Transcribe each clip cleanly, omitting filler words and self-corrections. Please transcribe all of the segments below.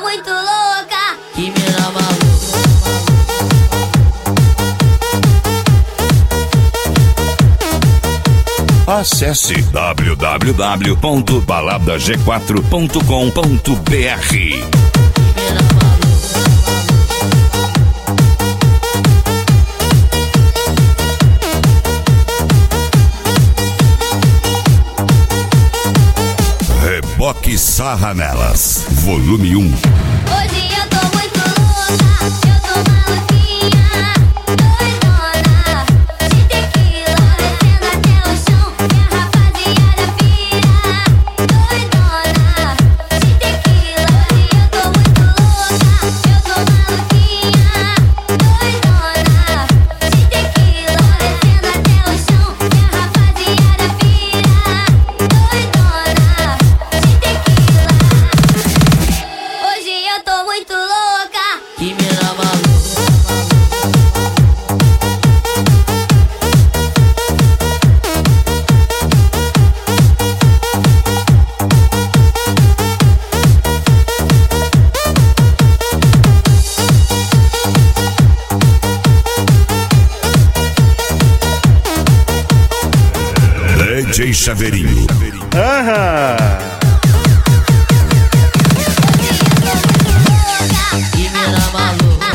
muito louca. Que mina maluca. Acesse www.baladag4.com.br. Reboque Sarra Nelas, volume 1. Hoje eu tô muito louca, eu tô maluquinha, doidona, de tequila, descendo até o chão, minha rapaziada pira, doidona, de tequila. Hoje eu tô muito louca, eu tô maluquinha, doidona, de tequila, descendo até o chão, minha rapaziada pira, doidona, de tequila. Hoje eu tô muito louca. Que mina maluca. DJ Chaveirinho. Que mina maluca.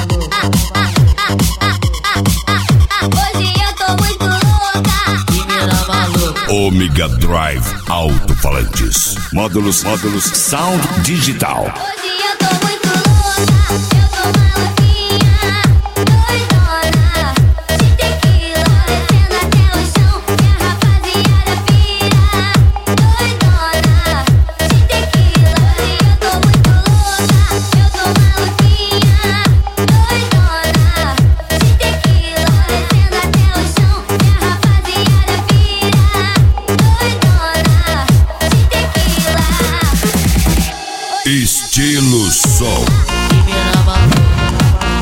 Hoje eu tô muito louca. Que mina maluca. Omega Drive Alto-Falantes. Módulos Sound Digital. Hoje eu tô muito louca. Eu tô maluquinha, doidona, de tequila, descendo até o chão, minha rapaziada pira, doidona, de tequila. Hoje eu tô muito louca. Eu tô maluquinha, doidona, de tequila, descendo até o chão, minha rapaziada pira, doidona, de tequila. Estilo Som.